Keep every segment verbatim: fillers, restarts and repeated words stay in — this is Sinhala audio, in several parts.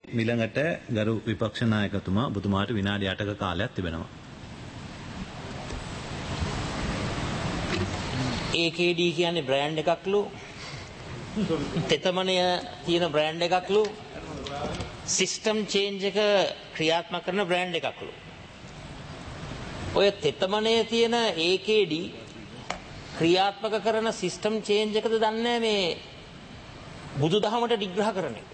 මිළඟට ගරු විපක්ෂ නායකතුමා ඔබතුමාට විනාඩි අටක කාලයක් තිබෙනවා. A K D කියන්නේ බ්‍රෑන්ඩ් එකක්ලු. තෙතමනය තියෙන බ්‍රෑන්ඩ් එකක්ලු. සිස්ටම් චේන්ජ් එක ක්‍රියාත්මක කරන බ්‍රෑන්ඩ් එකක්ලු. ඔය තෙතමනය තියෙන A K D ක්‍රියාත්මක කරන සිස්ටම් චේන්ජ් එකද දන්නේ මේ බුදුදහමට නිග්‍රහ කරන එක.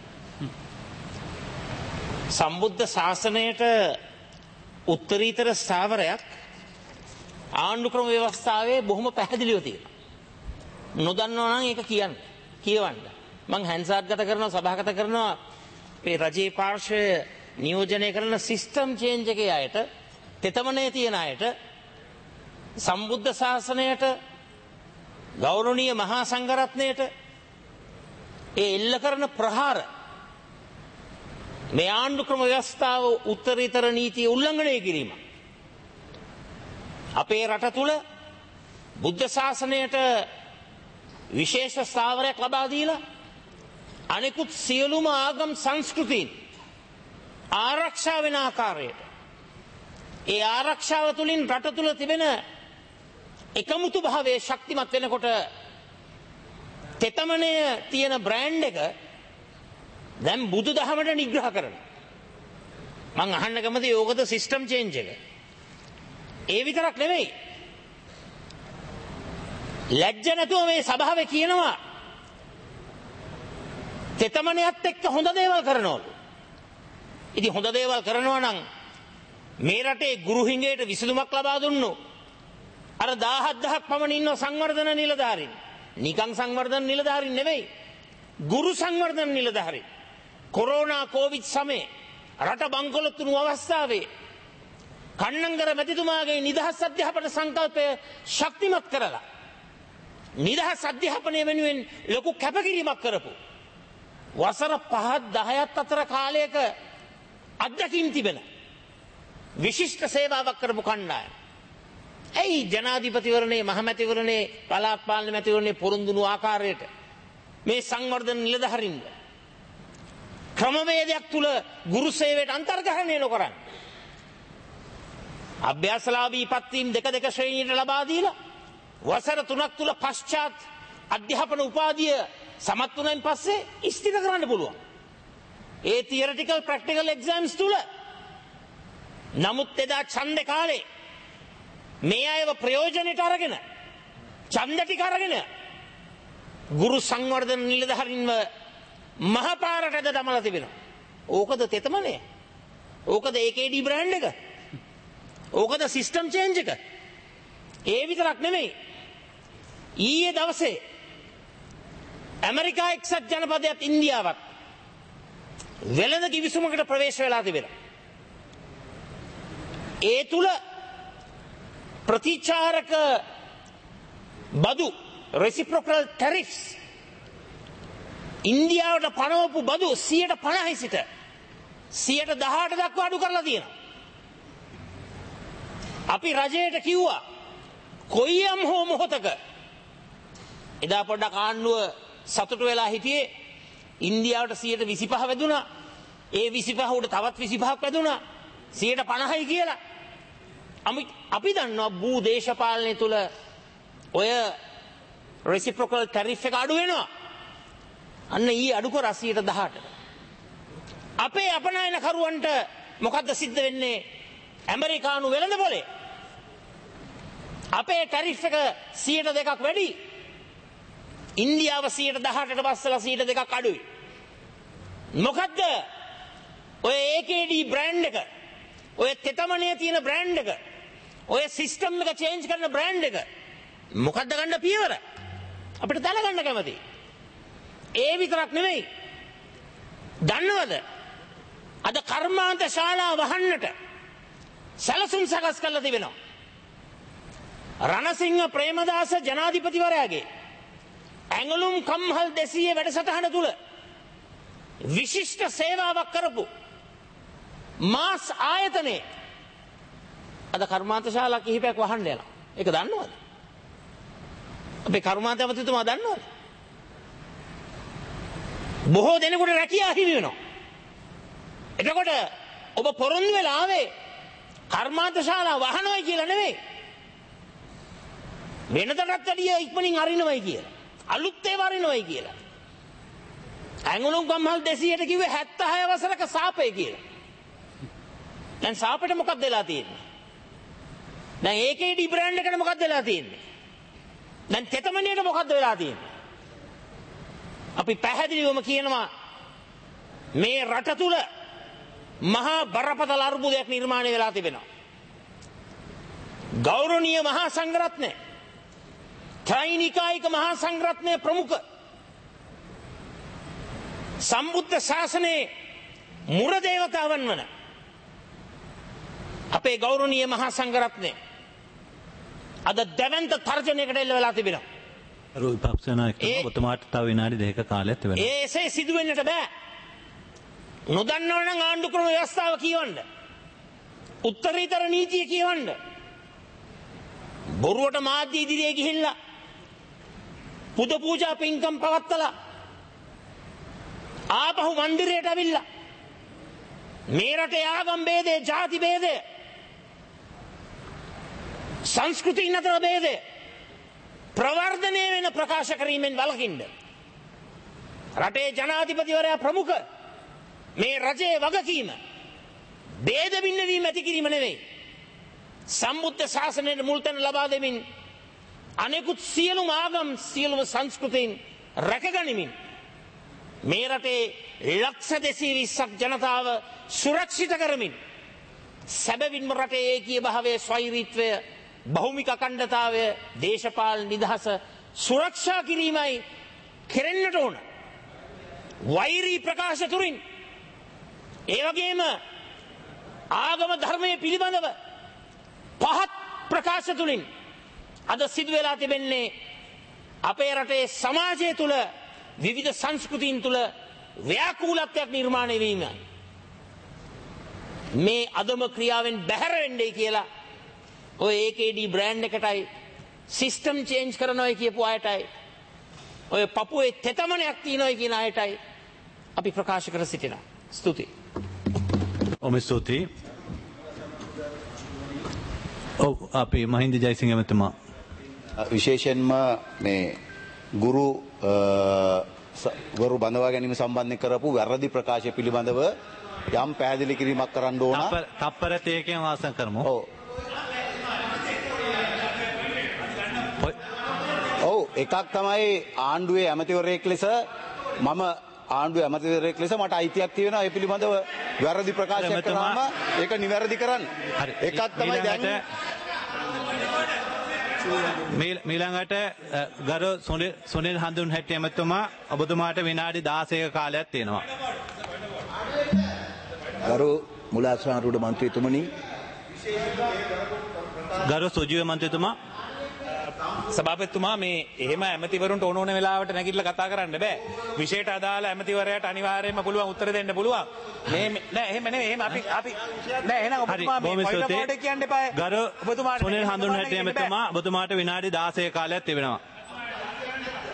සම්බුද්ධ ශාසනයට උත්තරීතර ස්ථාවරයක් ආණ්ඩුක්‍රම ව්‍යවස්ථාවේ බොහොම පැහැදිලිව තියෙනවා. නොදන්නවා නම් ඒක කියන්න. කියවන්න. මං හැන්සාට් ගත කරනවා සභාගත කරනවා මේ රජයේ පාර්ශ්වය නියෝජනය කරන සිස්ටම් චේන්ජ් එකේ අයට තෙතමනේ තියෙන අයට සම්බුද්ධ ශාසනයට ගෞරවනීය මහා සංඝරත්නයට ඒ එල්ල කරන ප්‍රහාර මේ ආණ්ඩුක්‍රම ව්‍යවස්ථාව උත්තරීතර නීතිය උල්ලංඝනය කිරීම අපේ රට තුල බුද්ධ ශාසනයට විශේෂ ස්ථාවරයක් ලබා දීලා අනිකුත් සියලුම ආගම් සංස්කෘතීන් ආරක්ෂා වෙන ආකාරයට ඒ ආරක්ෂාව තුළින් රට තුල තිබෙන එකමුතු භාවයේ ශක්තිමත් වෙනකොට තෙතමනය තියෙන බ්‍රෑන්ඩ් එක දැන් බුදුදහමට නිග්‍රහ කරනවා. මං අහන්න කැමති ඕකද සිස්ටම් චේන්ජ් එක. ඒ විතරක් නෙමෙයි. ලැජ්ජ නැතුව මේ සභාවේ කියනවා තෙතමනයත් එක්ක හොඳ දේවල් කරනවලු. ඉතින් හොඳ දේවල් කරනවා නම් මේ රටේ ගුරු හිඟයට විසඳුමක් ලබා දුන්නු අර දහහක් පමණ ඉන්න සංවර්ධන නිලධාරීන්. නිකං සංවර්ධන නිලධාරීන් නෙවෙයි. ගුරු සංවර්ධන නිලධාරීන්. කොරෝනා කෝවිඩ් සමයේ රට බංකොලොත් වුණු අවස්ථාවේ කන්නංගර මැතිතුමාගේ නිදහස් අධ්‍යාපන සංකල්පය ශක්තිමත් කරලා නිදහස් අධ්‍යාපනය වෙනුවෙන් ලොකු කැපකිරීමක් කරපු වසර පහ දහයක් අතර කාලයක අත්දැකීම් තිබෙන විශිෂ්ට සේවාවක් කරපු කණ්ඩායම. ඇයි ජනාධිපතිවරණේ මහමැතිවරණේ පළාත් පාලන මැතිවරණේ පොරොන්දුණු ආකාරයට මේ සංවර්ධන නිලධාරීන් ක්‍රමවේදයක් තුල ගුරු සේවයට අන්තර්ග්‍රහණය නොකරන අභ්‍යාසලාභී පත්වීම් දෙක දෙක ශ්‍රේණියට ලබා දීලා වසර තුනක් තුල පශ්චාත් අධ්‍යාපන උපාධිය සමත් වුණායින් පස්සේ ඉස්තිර කරන්න පුළුවන්. ඒ තියරිටිකල් ප්‍රැක්ටිකල් එක්සෑම්ස් තුල නමුත් එදා ඡන්ද කාලේ මේ අයව ප්‍රයෝජනෙට අරගෙන ඡන්ද ටික අරගෙන ගුරු සංවර්ධන නිලධාරීන්ව මහපාරටද දමලා තිබෙනවා. ඕකද තෙතමනය? ඕකද A K D බ්‍රෑන්ඩ් එක? ඕකද සිස්ටම් චේන්ජ් එක? ඒ විතරක් නෙමෙයි. ඊයේ දවසේ ඇමරිකා එක්සත් ජනපදයත් ඉන්දියාවත් වෙළඳ කිවිසුමකට ප්‍රවේශ වෙලා තිබෙනවා. ඒ තුල ප්‍රතිචාරක බදු reciprocal tariffs ඉන්දියාවට පනවපු බදු සියයට පනහයි සිට සියයට දහඅට දක්වා අඩු කරලා තියෙනවා. අපි රජයට කිව්වා කොයියම් හෝ මොහොතක එදා පොඩ්ඩක් ආණ්ඩුව සතුටු වෙලා හිටියේ ඉන්දියාවට සියයට විසිපහ වැදුනා. ඒ විසිපහ උඩ තවත් විසිපහක් වැදුනා. සියයට පනහයි කියලා. අපි දන්නවා භූ දේශපාලනය තුල ඔය reciprocal tariff එක අඩු වෙනවා. අන්න ඊ අඩු කර සියයට දහඅට. අපේ අපනයනකරුවන්ට මොකද්ද සිද්ධ වෙන්නේ? ඇමරිකානු වෙළඳ පොලේ අපේ ටැරිෆ් එක සියයට දෙකක් වැඩි. ඉන්දියාව සියයට දහඅටට පස්සලා සියයට දෙකක් අඩුයි. මොකද්ද? ඔය A K D බ්‍රෑන්ඩ් එක, ඔය තෙතමනේ තියෙන බ්‍රෑන්ඩ් එක, ඔය සිස්ටම් එක චේන්ජ් කරන බ්‍රෑන්ඩ් එක මොකද්ද ගන්න පියවර? අපිට දැනගන්න කැමතියි. ඒ විතරක් නෙමෙයි. දන්නවද? අද කර්මාන්ත ශාලා වහන්නට සැලසුම් සකස් කරලා තිබෙනවා. රණසිංහ ප්‍රේමදාස ජනාධිපතිවරයාගේ ඇඟලුම් කම්හල් දෙසීය වැඩසටහන තුල විශිෂ්ට සේවාවක් කරපු මාස් ආයතනයේ අද කර්මාන්ත ශාලා කිහිපයක් වහන්න යනවා. ඒක දන්නවද? අපේ කර්මාන්ත ඇමතිතුමා දන්නවද? බොහෝ දෙනෙකුට රැකියාව හිමි වෙනවා. එතකොට ඔබ පොරොන්දු වෙලා ආවේ කර්මාන්ත ශාලා වහනවයි කියලා නෙවෙයි. වෙනතටත් වැඩිය ඉක්මනින් අරිනවයි කියලා. අලුත් ඒවා අරිනවයි කියලා. ඇඟුණුම් ගම්හල් දෙසීයට කිව්වේ හැත්තෑ හය වසරක සාපේ කියලා. දැන් සාපේට මොකක්ද වෙලා තියෙන්නේ? දැන් ඒ කේ ඩී බ්‍රෑන්ඩ් එකට මොකක්ද වෙලා තියෙන්නේ? දැන් තෙතමනියට මොකක්ද වෙලා තියෙන්නේ? අපි පැහැදිලිවම කියනවා මේ රට තුල මහා බරපතල අර්බුදයක් නිර්මාණය වෙලා තිබෙනවා. ගෞරවනීය මහා සංඝරත්නය, ත්‍රිනිකායික මහා සංඝරත්නය ප්‍රමුඛ සම්බුද්ධ ශාසනයේ මුර දේවතාවන් වන අපේ ගෞරවනීය මහා සංඝරත්නය අද දැවැන්ත තර්ජනයකට එල්ල වෙලා තිබෙනවා. ගරු විපක්ෂ නායකතුමා ඔබතුමාට තව විනාඩි දෙකක කාලයක් තිබෙනවා. ඒ එසේ සිදු වෙන්නට බෑ. නොදන්නව නම් ආණ්ඩු ක්‍රම ව්‍යවස්ථාව කියවන්න. උත්තරීතර නීතිය කියවන්න. බොරුවට මාධ්‍ය ඉදිරියේ ගිහිල්ලා පුද පූජා පින්කම් පවත්තලා ආපහු මන්දිරයට ඇවිල්ලා මේ රටේ ආගම් ભેදය, ජාති ભેදය, සංස්කෘතින් අතර ભેදය ප්‍රවර්ධනය වෙන ප්‍රකාශ කිරීමෙන් වළකින්න. රටේ ජනාධිපතිවරයා ප්‍රමුඛ මේ රජයේ වගකීම ભેද බිඳවීම ඇති කිරීම නෙවෙයි. සම්බුද්ධ ශාසනයට මුල් තැන ලබා දෙමින් අනෙකුත් සියලුම ආගම්, සියලුම සංස්කෘතීන් රැකගනිමින් මේ රටේ ලක්ෂ දෙසිය විස්සක් ජනතාව සුරක්ෂිත කරමින් සැබවින්ම රටේ ඒකීය භාවය, ස්වෛරීත්වය, බහුමික අඛණ්ඩතාවය, දේශපාලන නිදහස සුරක්ෂා කිරීමයි කෙරෙන්නට ඕන. වෛරී ප්‍රකාශ තුරින්, ඒ වගේම ආගම ධර්මයේ පිළිබඳව පහත් ප්‍රකාශ තුලින් අද සිදු වෙලා තිබෙන්නේ අපේ රටේ සමාජය තුල විවිධ සංස්කෘතීන් තුල ව්‍යාකූලත්වයක් නිර්මාණය වීමයි. මේ අදම ක්‍රියාවෙන් බැහැර වෙන්නේ කියලා ඔය ඒ කේ ඩී බ්‍රෑන්ඩ් එකටයි සිස්ටම් චේන්ජ් කරනවායි කියපු අයටයි ඔය පපුවේ තෙතමනයක් තියනවායි කියන අයටයි අපි ප්‍රකාශ කර සිටිනවා. ස්තුතියි. ඔම ස්තුතියි. ඔව් අපි මහින්ද ජයසිංහ මහත්මයා විශේෂයෙන්ම මේ ගුරු ගුරු බඳවා ගැනීම සම්බන්ධයෙන් කරපු වැරදි ප්‍රකාශය පිළිබඳව යම් පැහැදිලි කිරීමක් කරන්න ඕන. තප්පර තේකෙන් වාසන කරමු. ඔව්. ඔව් එකක් තමයි ආණ්ඩුවේ ඇමතිවරයෙක් ලෙස මම ආණ්ඩුවේ ඇමතිවරයෙක් ලෙස මට අයිතියක් තියෙනවා ඒ පිළිබඳව වැරදි ප්‍රකාශයක් කරාම ඒක නිවැරදි කරන්න. එකක් තමයි දැන් මීළඟට ගරු සුනිල් හඳුන්හැට්ටිය ඇමතුමා ඔබතුමාට විනාඩි දාසයක කාලයක් තියෙනවා. ගරු මුලාස්වාරුඩ මන්ත්‍රීතුමනි, ගරු සුජීව මන්ත්‍රීතුමා, සභාපතිතුමා මේ එහෙම ඇමතිවරුන්ට ඕන ඕන වෙලාවට නැගිටලා කතා කරන්න බෑ. විශේෂයට අදාළ ඇමතිවරයාට අනිවාර්යයෙන්ම පුළුවන් උත්තර දෙන්න පුළුවන්. මේ නෑ එහෙම නෙමෙයි. එහෙම අපි අපි නෑ එහෙනම් ඔබතුමා මේ පොයින්ට් කියන්න එපා. ගරු සුනිල් හඳුන්හැට්ටිය ඇමතුමා ඔබතුමාට විනාඩි දාසයක කාලයක් තිබෙනවා.